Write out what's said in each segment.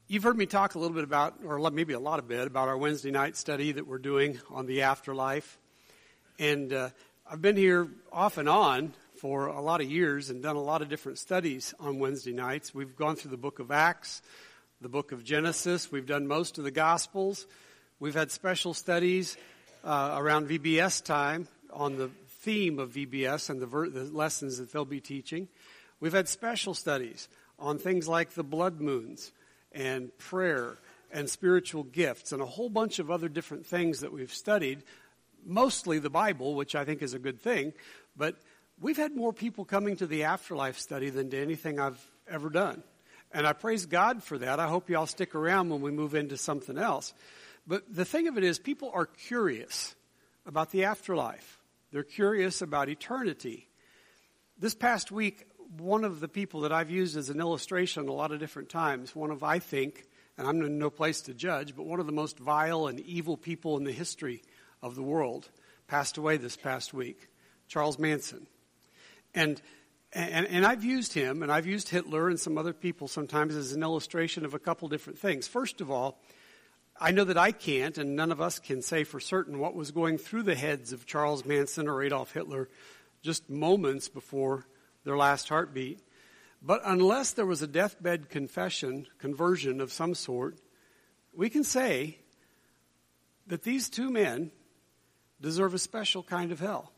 You've heard me talk a little bit about, or maybe a lot of bit, about our Wednesday night study that we're doing on the afterlife. And I've been here off and on for a lot of years and done a lot of different studies on Wednesday nights. We've gone through the book of Acts, the book of Genesis. We've done most of the Gospels. We've had special studies around VBS time on the theme of VBS and the lessons that they'll be teaching. We've had special studies on things like the blood moons and prayer and spiritual gifts and a whole bunch of other different things that we've studied, mostly the Bible, which I think is a good thing, but we've had more people coming to the afterlife study than to anything I've ever done. And I praise God for that. I hope you all stick around when we move into something else. But the thing of it is, people are curious about the afterlife. They're curious about eternity. This past week, one of the people that I've used as an illustration a lot of different times, one of, I think, and I'm in no place to judge, but one of the most vile and evil people in the history of the world passed away this past week, Charles Manson. And I've used him, and I've used Hitler and some other people sometimes as an illustration of a couple different things. First of all, I know that I can't, and none of us can say for certain what was going through the heads of Charles Manson or Adolf Hitler just moments before their last heartbeat. But unless there was a deathbed conversion of some sort, we can say that these two men deserve a special kind of hell.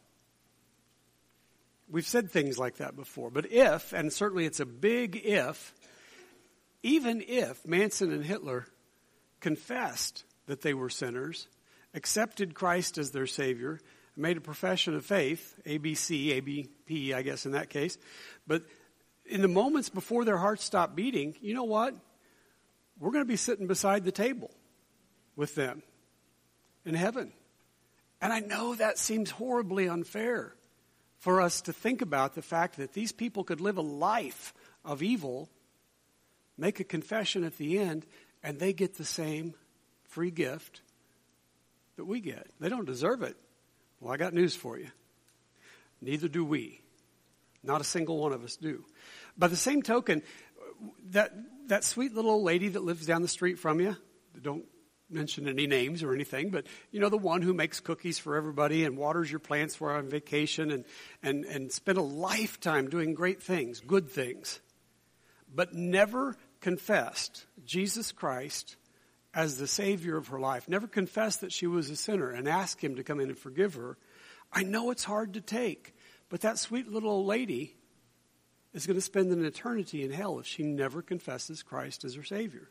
We've said things like that before. But if, and certainly it's a big if, even if Manson and Hitler confessed that they were sinners, accepted Christ as their Savior, made a profession of faith, ABC, ABP, I guess in that case. But in the moments before their hearts stop beating, you know what? We're going to be sitting beside the table with them in heaven. And I know that seems horribly unfair for us to think about the fact that these people could live a life of evil, make a confession at the end, and they get the same free gift that we get. They don't deserve it. Well, I got news for you. Neither do we. Not a single one of us do. By the same token, that sweet little old lady that lives down the street from you, don't mention any names or anything, but you know, the one who makes cookies for everybody and waters your plants while on vacation and spent a lifetime doing great things, good things, but never confessed Jesus Christ as the Savior of her life, never confessed that she was a sinner and asked Him to come in and forgive her. I know it's hard to take, but that sweet little old lady is going to spend an eternity in hell if she never confesses Christ as her Savior.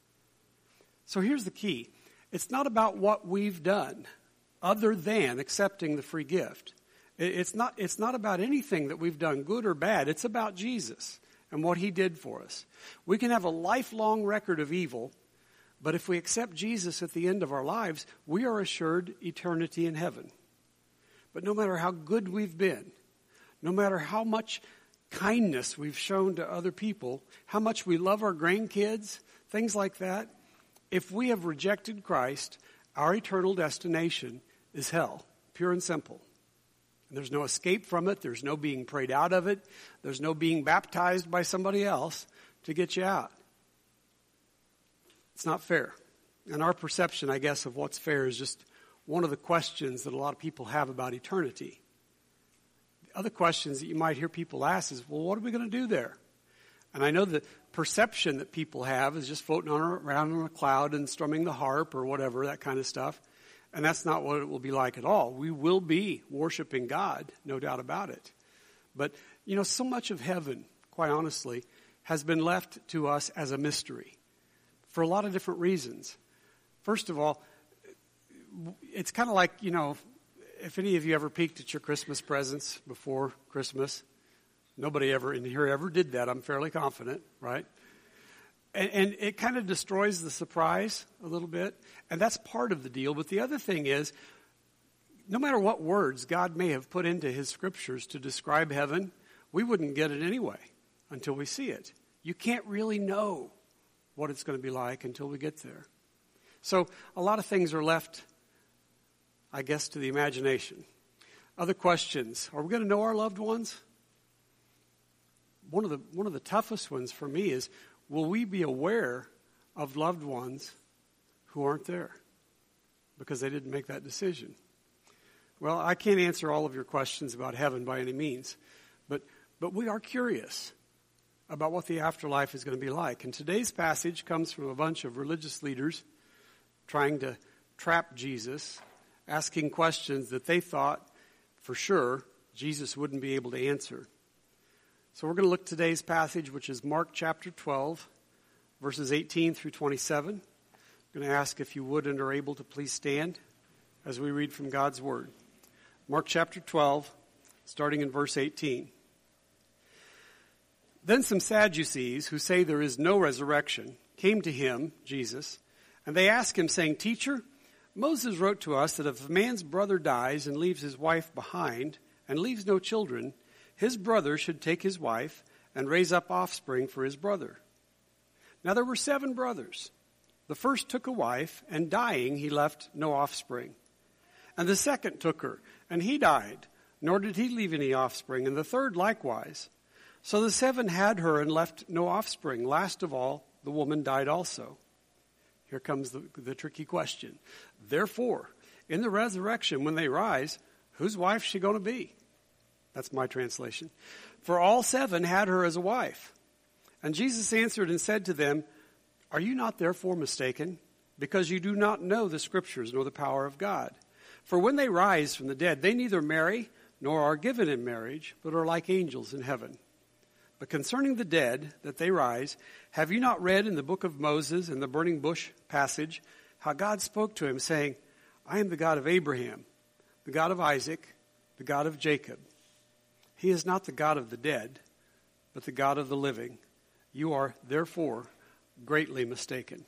So here's the key. It's not about what we've done other than accepting the free gift. It's not about anything that we've done, good or bad. It's about Jesus and what He did for us. We can have a lifelong record of evil, but if we accept Jesus at the end of our lives, we are assured eternity in heaven. But no matter how good we've been, no matter how much kindness we've shown to other people, how much we love our grandkids, things like that, if we have rejected Christ, our eternal destination is hell, pure and simple. And there's no escape from it. There's no being prayed out of it. There's no being baptized by somebody else to get you out. It's not fair. And our perception, I guess, of what's fair is just one of the questions that a lot of people have about eternity. The other questions that you might hear people ask is, well, what are we going to do there? And I know the perception that people have is just floating around on a cloud and strumming the harp or whatever, that kind of stuff. And that's not what it will be like at all. We will be worshiping God, no doubt about it. But, you know, so much of heaven, quite honestly, has been left to us as a mystery for a lot of different reasons. First of all, it's kind of like, you know, if any of you ever peeked at your Christmas presents before Christmas, nobody ever in here ever did that, I'm fairly confident, right? And it kind of destroys the surprise a little bit, and that's part of the deal. But the other thing is, no matter what words God may have put into His scriptures to describe heaven, we wouldn't get it anyway until we see it. You can't really know what it's going to be like until we get there. So a lot of things are left, I guess, to the imagination. Other questions. Are we going to know our loved ones? One of the toughest ones for me is, will we be aware of loved ones who aren't there because they didn't make that decision. Well, I can't answer all of your questions about heaven by any means, but we are curious about what the afterlife is going to be like. And today's passage comes from a bunch of religious leaders trying to trap Jesus, asking questions that they thought for sure Jesus wouldn't be able to answer. So we're going to look at today's passage, which is Mark chapter 12, verses 18 through 27. I'm going to ask if you would and are able to please stand as we read from God's Word. Mark chapter 12, starting in verse 18. Then some Sadducees, who say there is no resurrection, came to him, Jesus, and they asked him, saying, Teacher, Moses wrote to us that if a man's brother dies and leaves his wife behind and leaves no children, his brother should take his wife and raise up offspring for his brother. Now there were 7 brothers. The first took a wife, and dying he left no offspring. And the second took her, and he died, nor did he leave any offspring, and the third likewise. So the 7 had her and left no offspring. Last of all, the woman died also. Here comes the tricky question. Therefore, in the resurrection, when they rise, whose wife is she going to be? That's my translation. For all 7 had her as a wife. And Jesus answered and said to them, Are you not therefore mistaken? Because you do not know the Scriptures nor the power of God. For when they rise from the dead, they neither marry nor are given in marriage, but are like angels in heaven. But concerning the dead, that they rise, have you not read in the book of Moses, in the burning bush passage, how God spoke to him, saying, I am the God of Abraham, the God of Isaac, the God of Jacob. He is not the God of the dead, but the God of the living. You are, therefore, greatly mistaken.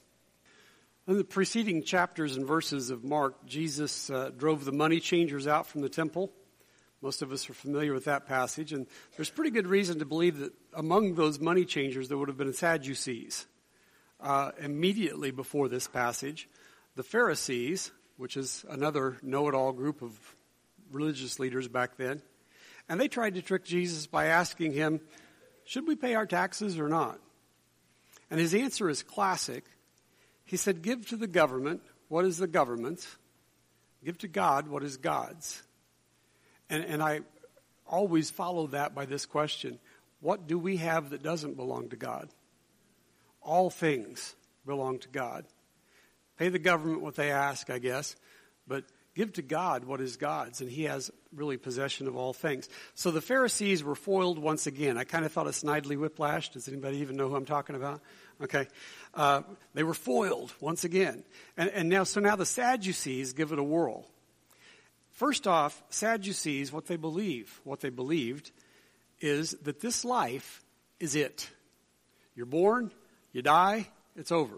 In the preceding chapters and verses of Mark, Jesus drove the money changers out from the temple. Most of us are familiar with that passage, and there's pretty good reason to believe that among those money changers there would have been Sadducees. Immediately before this passage, the Pharisees, which is another know-it-all group of religious leaders back then, and they tried to trick Jesus by asking him, should we pay our taxes or not? And his answer is classic. He said, give to the government what is the government's. Give to God what is God's. And I always follow that by this question. What do we have that doesn't belong to God? All things belong to God. Pay the government what they ask, I guess, but give to God what is God's, and he has really possession of all things. So the Pharisees were foiled once again. I kind of thought of Snidely Whiplash. Does anybody even know who I'm talking about? Okay. They were foiled once again. And now the Sadducees give it a whirl. First off, Sadducees, what they believed is that this life is it. You're born, you die, it's over.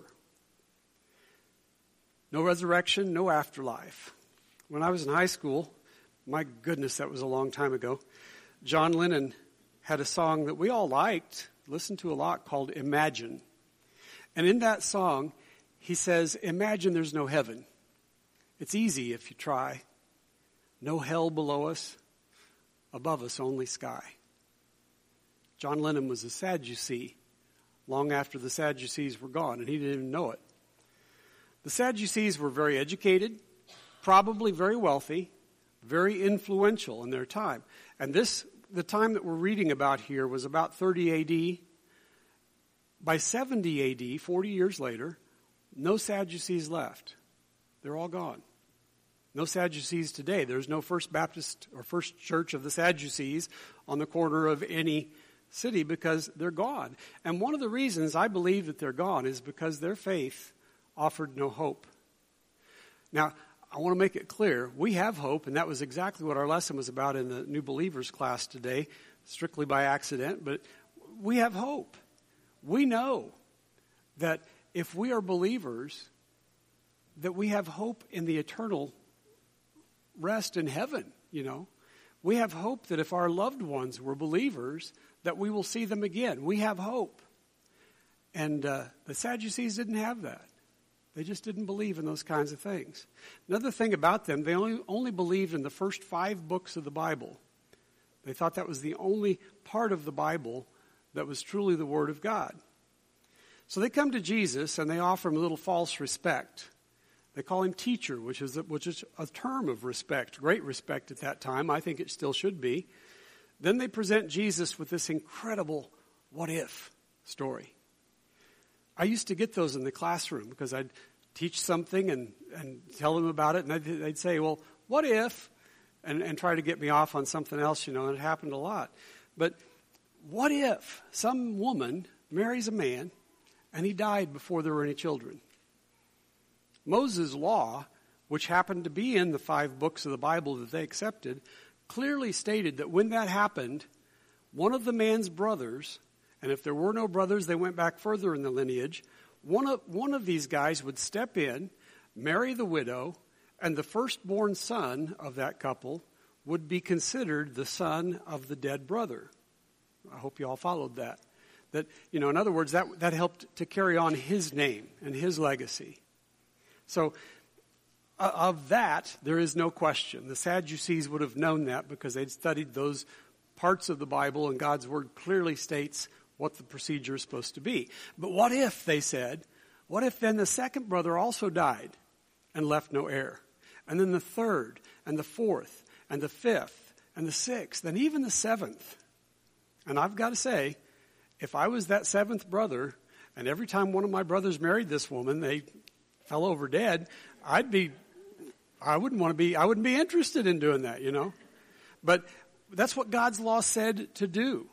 No resurrection, no afterlife. When I was in high school, my goodness, that was a long time ago, John Lennon had a song that we all liked, listened to a lot, called Imagine. And in that song, he says, imagine there's no heaven. It's easy if you try. No hell below us, above us only sky. John Lennon was a Sadducee long after the Sadducees were gone, and he didn't even know it. The Sadducees were very educated, probably very wealthy, very influential in their time. And the time that we're reading about here was about 30 A.D. By 70 A.D., 40 years later, no Sadducees left. They're all gone. No Sadducees today. There's no First Baptist or First Church of the Sadducees on the corner of any city because they're gone. And one of the reasons I believe that they're gone is because their faith offered no hope. Now, I want to make it clear, we have hope, and that was exactly what our lesson was about in the New Believers class today, strictly by accident, but we have hope. We know that if we are believers, that we have hope in the eternal rest in heaven, We have hope that if our loved ones were believers, that we will see them again. We have hope. And the Sadducees didn't have that. They just didn't believe in those kinds of things. Another thing about them, they only believed in the first 5 books of the Bible. They thought that was the only part of the Bible that was truly the Word of God. So they come to Jesus and they offer him a little false respect. They call him teacher, which is a term of respect, great respect at that time. I think it still should be. Then they present Jesus with this incredible what if story. I used to get those in the classroom because I'd teach something and tell them about it, and they'd say, well, what if, and try to get me off on something else, and it happened a lot. But what if some woman marries a man and he died before there were any children? Moses' law, which happened to be in the 5 books of the Bible that they accepted, clearly stated that when that happened, one of the man's brothers, and if there were no brothers, they went back further in the lineage, one of these guys would step in, marry the widow, and the firstborn son of that couple would be considered the son of the dead brother. I hope you all followed that. That, in other words, that helped to carry on his name and his legacy. So, of that, there is no question. The Sadducees would have known that because they'd studied those parts of the Bible, and God's Word clearly states what the procedure is supposed to be. But what if, they said, what if then the second brother also died and left no heir? And then the third, and the fourth, and the fifth, and the sixth, and even the seventh. And I've got to say, if I was that 7th brother, and every time one of my brothers married this woman, they fell over dead, I wouldn't be interested in doing that, But that's what God's law said to do.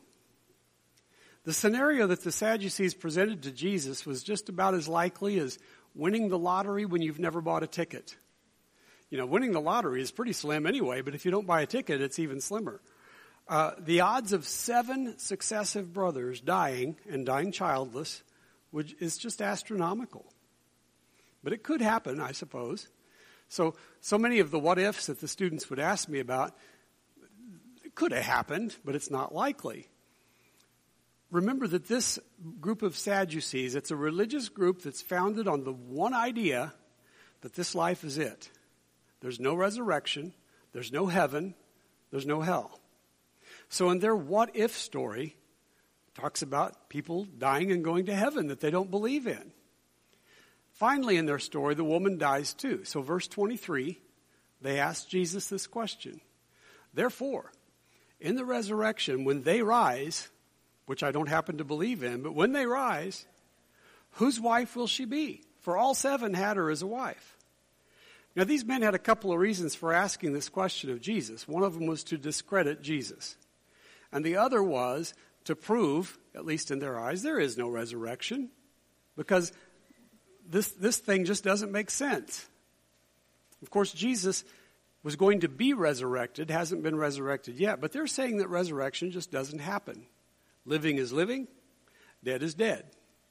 The scenario that the Sadducees presented to Jesus was just about as likely as winning the lottery when you've never bought a ticket. Winning the lottery is pretty slim anyway, but if you don't buy a ticket, it's even slimmer. The odds of 7 successive brothers dying and dying childless is just astronomical. But it could happen, I suppose. So many of the what-ifs that the students would ask me about, it could have happened, but it's not likely. Remember that this group of Sadducees, it's a religious group that's founded on the one idea that this life is it. There's no resurrection, there's no heaven, there's no hell. So in their what-if story, it talks about people dying and going to heaven that they don't believe in. Finally, in their story, the woman dies too. So verse 23, they ask Jesus this question. Therefore, in the resurrection, when they rise, which I don't happen to believe in, but when they rise, whose wife will she be? For all 7 had her as a wife. Now, these men had a couple of reasons for asking this question of Jesus. One of them was to discredit Jesus. And the other was to prove, at least in their eyes, there is no resurrection. Because this thing just doesn't make sense. Of course, Jesus was going to be resurrected, hasn't been resurrected yet, but they're saying that resurrection just doesn't happen. Living is living, dead is dead.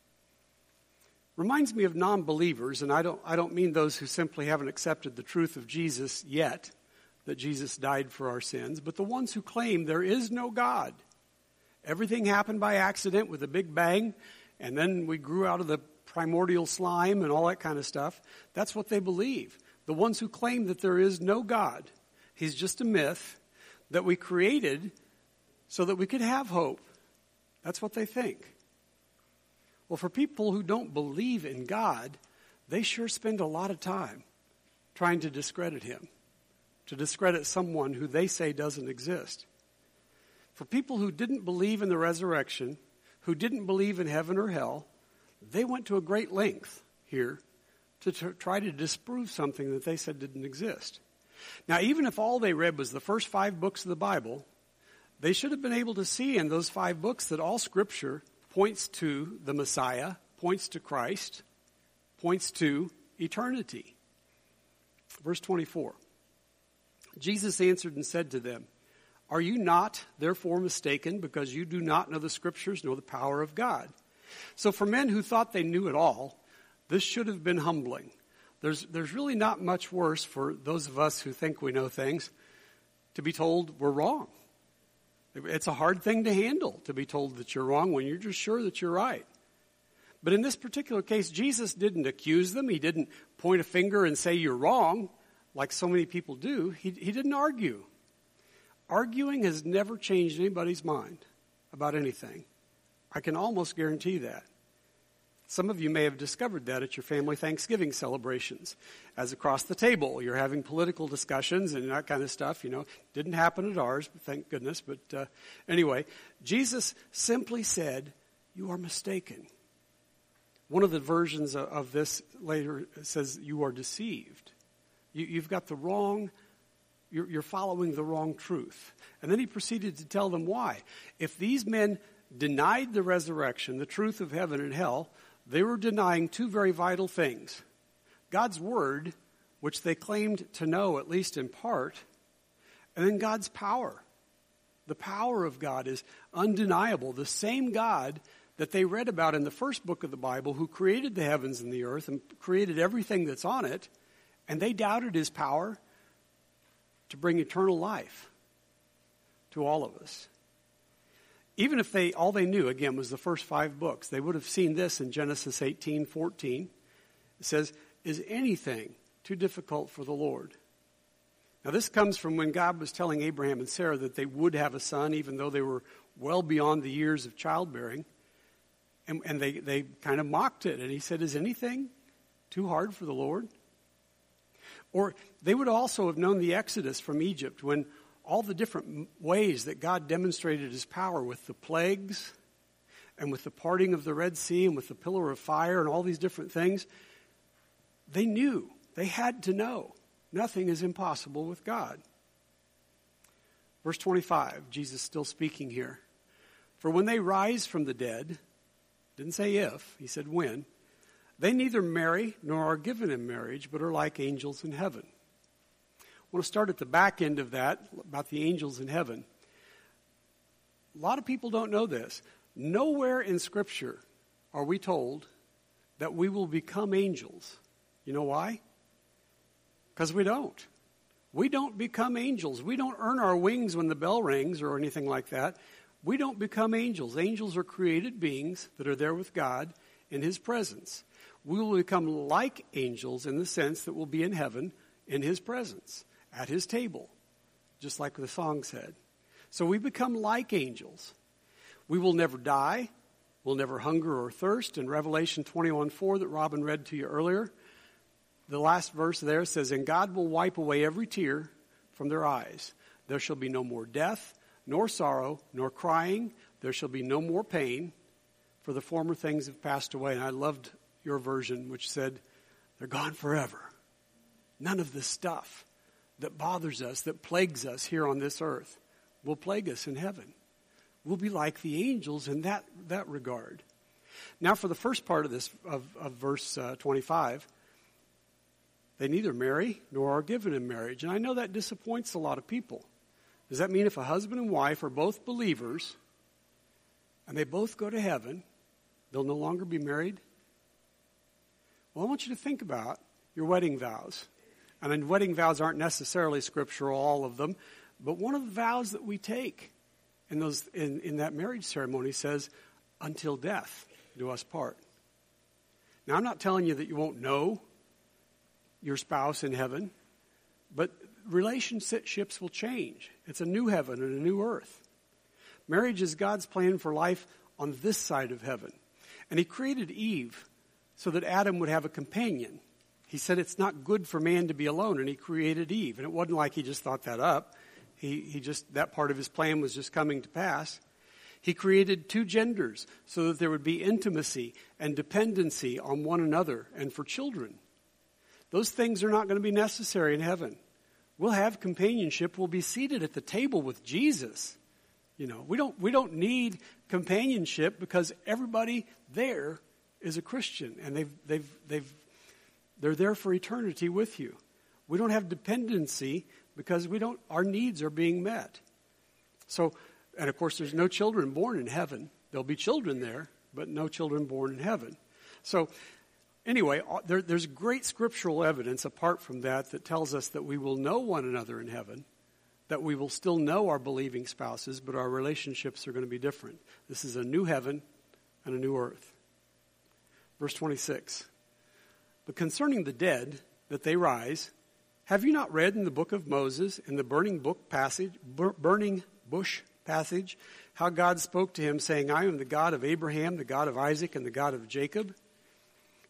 Reminds me of non-believers, and I don't mean those who simply haven't accepted the truth of Jesus yet, that Jesus died for our sins, but the ones who claim there is no God. Everything happened by accident with a big bang, and then we grew out of the primordial slime and all that kind of stuff. That's what they believe. The ones who claim that there is no God, he's just a myth that we created so that we could have hope. That's what they think. Well, for people who don't believe in God, they sure spend a lot of time trying to discredit him, to discredit someone who they say doesn't exist. For people who didn't believe in the resurrection, who didn't believe in heaven or hell, they went to a great length here to try to disprove something that they said didn't exist. Now, even if all they read was the first 5 books of the Bible, they should have been able to see in those 5 books that all Scripture points to the Messiah, points to Christ, points to eternity. Verse 24. Jesus answered and said to them, "Are you not therefore mistaken because you do not know the Scriptures nor the power of God?" So for men who thought they knew it all, this should have been humbling. There's really not much worse for those of us who think we know things to be told we're wrong. It's a hard thing to handle, to be told that you're wrong when you're just sure that you're right. But in this particular case, Jesus didn't accuse them. He didn't point a finger and say you're wrong, like so many people do. He didn't argue. Arguing has never changed anybody's mind about anything. I can almost guarantee that. Some of you may have discovered that at your family Thanksgiving celebrations. As across the table, you're having political discussions and that kind of stuff. Didn't happen at ours, thank goodness. But anyway, Jesus simply said, "You are mistaken." One of the versions of this later says, "You are deceived. You've got the wrong, you're following the wrong truth." And then he proceeded to tell them why. If these men denied the resurrection, the truth of heaven and hell, they were denying two very vital things. God's word, which they claimed to know, at least in part, and then God's power. The power of God is undeniable. The same God that they read about in the first book of the Bible, who created the heavens and the earth and created everything that's on it, and they doubted his power to bring eternal life to all of us. Even if all they knew, again, was the first 5 books, they would have seen this in Genesis 18:14. It says, "Is anything too difficult for the Lord?" Now this comes from when God was telling Abraham and Sarah that they would have a son, even though they were well beyond the years of childbearing. And they kind of mocked it. And he said, "Is anything too hard for the Lord?" Or they would also have known the Exodus from Egypt, when all the different ways that God demonstrated his power with the plagues and with the parting of the Red Sea and with the pillar of fire and all these different things. They knew. They had to know. Nothing is impossible with God. Verse 25, Jesus still speaking here. "For when they rise from the dead," didn't say if, he said when, "they neither marry nor are given in marriage, but are like angels in heaven." I want to start at the back end of that, about the angels in heaven. A lot of people don't know this. Nowhere in Scripture are we told that we will become angels. You know why? Because we don't. We don't become angels. We don't earn our wings when the bell rings or anything like that. We don't become angels. Angels are created beings that are there with God in his presence. We will become like angels in the sense that we'll be in heaven in his presence, at his table, just like the song said. So we become like angels. We will never die. We'll never hunger or thirst. In Revelation 21:4 that Robin read to you earlier, the last verse there says, "And God will wipe away every tear from their eyes. There shall be no more death, nor sorrow, nor crying. There shall be no more pain, for the former things have passed away." And I loved your version, which said, they're gone forever. None of the stuff that bothers us, that plagues us here on this earth, will plague us in heaven. We'll be like the angels in that regard. Now for the first part of this, of verse 25, they neither marry nor are given in marriage. And I know that disappoints a lot of people. Does that mean if a husband and wife are both believers and they both go to heaven, they'll no longer be married? Well, I want you to think about your wedding vows. And wedding vows aren't necessarily scriptural, all of them, but one of the vows that we take in that marriage ceremony says, "Until death do us part." Now, I'm not telling you that you won't know your spouse in heaven, but relationships will change. It's a new heaven and a new earth. Marriage is God's plan for life on this side of heaven. And he created Eve so that Adam would have a companion. He said it's not good for man to be alone, and he created Eve. And it wasn't like he just thought that up. That part of his plan was just coming to pass. He created 2 genders so that there would be intimacy and dependency on one another and for children. Those things are not going to be necessary in heaven. We'll have companionship. We'll be seated at the table with Jesus. We don't need companionship because everybody there is a Christian, and they're there for eternity with you. We don't have dependency because our needs are being met. So, and of course, there's no children born in heaven. There'll be children there, but no children born in heaven. So, anyway, there's great scriptural evidence apart from that tells us that we will know one another in heaven, that we will still know our believing spouses, but our relationships are going to be different. This is a new heaven and a new earth. Verse 26. "But concerning the dead, that they rise, have you not read in the book of Moses, in the burning bush passage, how God spoke to him, saying, 'I am the God of Abraham, the God of Isaac, and the God of Jacob'?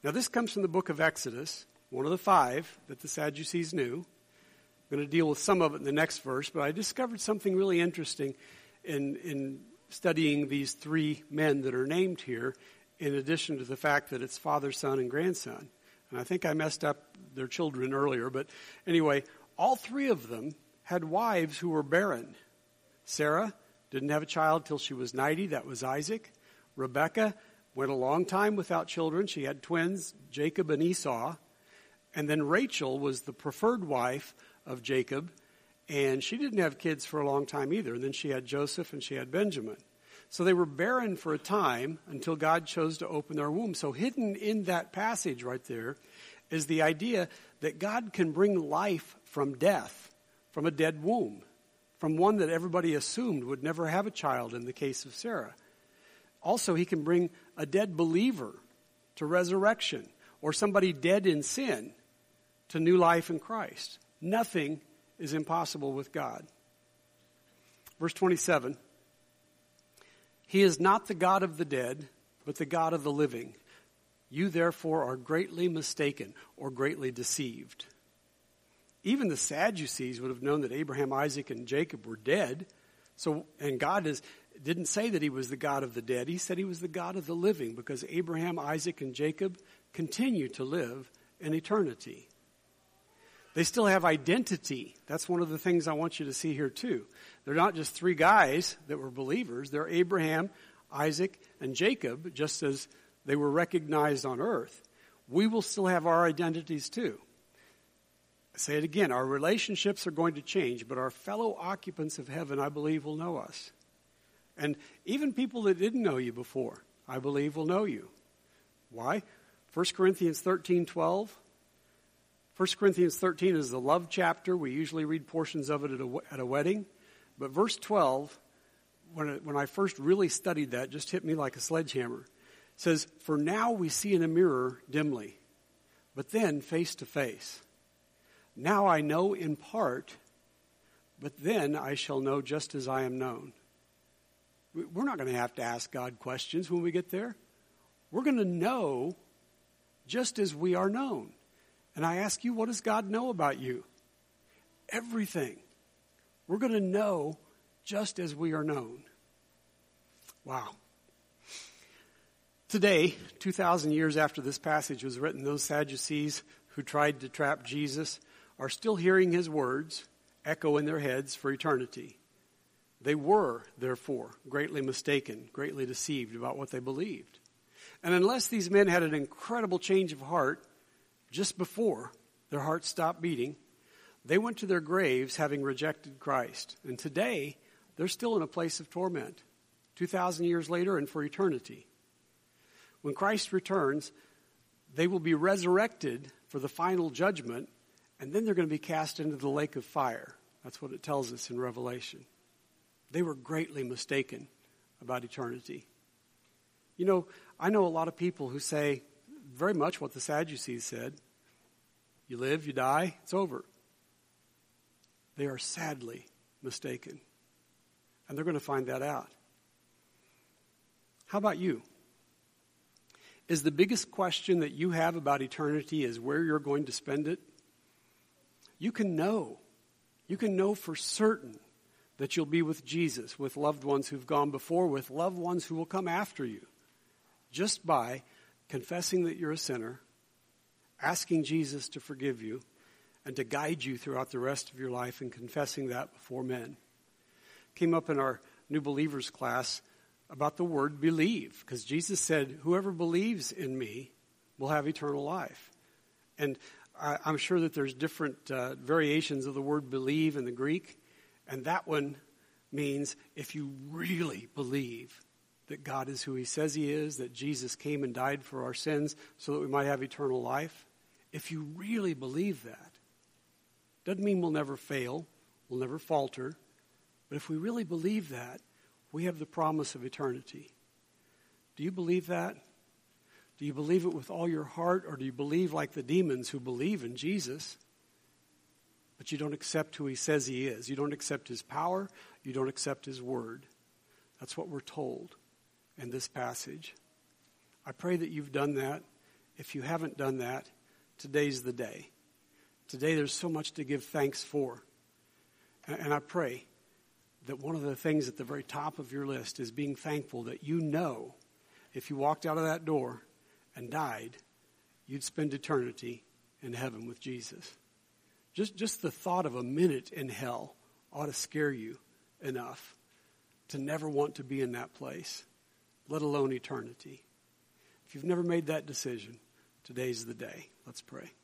Now, this comes from the book of Exodus, one of the 5 that the Sadducees knew. I'm going to deal with some of it in the next verse, but I discovered something really interesting in studying these 3 men that are named here, in addition to the fact that it's father, son, and grandson. And I think I messed up their children earlier, but anyway, all 3 of them had wives who were barren. Sarah didn't have a child till she was 90. That was Isaac. Rebekah went a long time without children. She had twins, Jacob and Esau. And then Rachel was the preferred wife of Jacob, and she didn't have kids for a long time either. And then she had Joseph and she had Benjamin. So they were barren for a time until God chose to open their womb. So hidden in that passage right there is the idea that God can bring life from death, from a dead womb, from one that everybody assumed would never have a child in the case of Sarah. Also, he can bring a dead believer to resurrection, or somebody dead in sin to new life in Christ. Nothing is impossible with God. Verse 27, he is not the God of the dead, but the God of the living. You therefore are greatly mistaken or greatly deceived. Even the Sadducees would have known that Abraham, Isaac, and Jacob were dead. And God didn't say that he was the God of the dead. He said he was the God of the living, because Abraham, Isaac, and Jacob continue to live in eternity. They still have identity. That's one of the things I want you to see here too. They're not just 3 guys that were believers. They're Abraham, Isaac, and Jacob, just as they were recognized on earth. We will still have our identities too. I say it again, our relationships are going to change, but our fellow occupants of heaven, I believe, will know us. And even people that didn't know you before, I believe, will know you. Why? 1 Corinthians 13:12. 1 Corinthians 13 is the love chapter. We usually read portions of it at a wedding. But verse 12, when I first really studied that, just hit me like a sledgehammer. It says, for now we see in a mirror dimly, but then face to face. Now I know in part, but then I shall know just as I am known. We're not going to have to ask God questions when we get there. We're going to know just as we are known. And I ask you, what does God know about you? Everything. We're going to know just as we are known. Wow. Today, 2,000 years after this passage was written, those Sadducees who tried to trap Jesus are still hearing his words echo in their heads for eternity. They were, therefore, greatly mistaken, greatly deceived about what they believed. And unless these men had an incredible change of heart just before their hearts stopped beating, they went to their graves having rejected Christ. And today, they're still in a place of torment, 2,000 years later and for eternity. When Christ returns, they will be resurrected for the final judgment, and then they're going to be cast into the lake of fire. That's what it tells us in Revelation. They were greatly mistaken about eternity. You know, I know a lot of people who say very much what the Sadducees said. You live, you die, it's over. They are sadly mistaken. And they're going to find that out. How about you? Is the biggest question that you have about eternity is where you're going to spend it? You can know. You can know for certain that you'll be with Jesus, with loved ones who've gone before, with loved ones who will come after you, just by confessing that you're a sinner, asking Jesus to forgive you, and to guide you throughout the rest of your life, and confessing that before men. Came up in our New Believers class about the word believe, because Jesus said, whoever believes in me will have eternal life. And I'm sure that there's different variations of the word believe in the Greek, and that one means if you really believe that God is who he says he is, that Jesus came and died for our sins so that we might have eternal life. If you really believe that, doesn't mean we'll never fail, we'll never falter, but if we really believe that, we have the promise of eternity. Do you believe that? Do you believe it with all your heart, or do you believe like the demons who believe in Jesus, but you don't accept who he says he is? You don't accept his power, you don't accept his word. That's what we're told in this passage. I pray that you've done that, If you haven't done that, today's the day. Today there's so much to give thanks for. And I pray that one of the things at the very top of your list is being thankful that you know if you walked out of that door and died, you'd spend eternity in heaven with Jesus. Just the thought of a minute in hell ought to scare you enough to never want to be in that place, let alone eternity. If you've never made that decision, today's the day. Let's pray.